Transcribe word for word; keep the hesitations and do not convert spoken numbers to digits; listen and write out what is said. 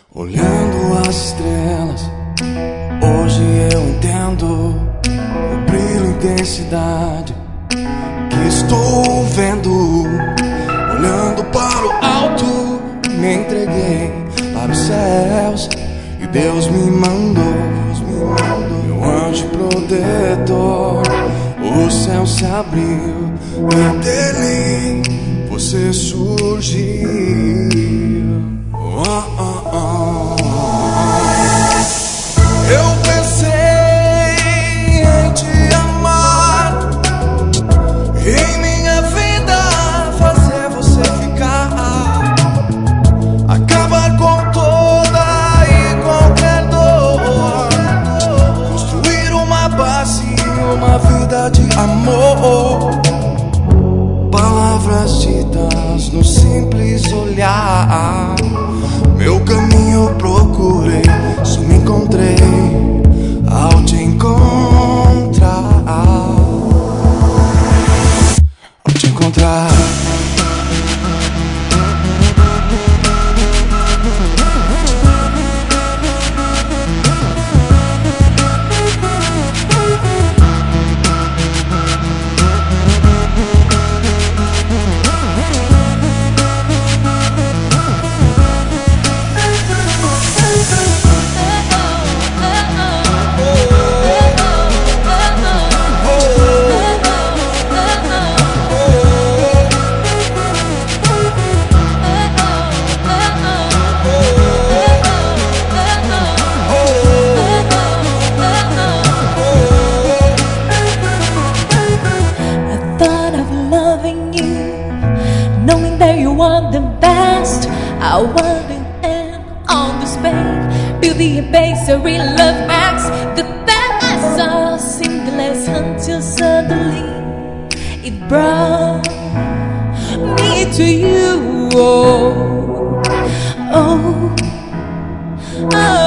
Olhando as estrelas, hoje eu entendo o brilho e intensidade que estou vendo. Olhando para o alto, me entreguei para os céus e Deus me mandou, Deus me mandou. Meu anjo protetor, o céu se abriu e dele você surgiu. Oh, oh, oh. Eu pensei em te amar, em minha vida fazer você ficar, acabar com toda e qualquer dor, construir uma base, uma vida de amor. Palavras ditas no simples olhar, meu caminho procurei, só me encontrei ao te encontrar, ao te encontrar. I want to end on this page, beauty and base, a real love acts. The best I saw singless until suddenly it brought me to you. Oh, oh, oh.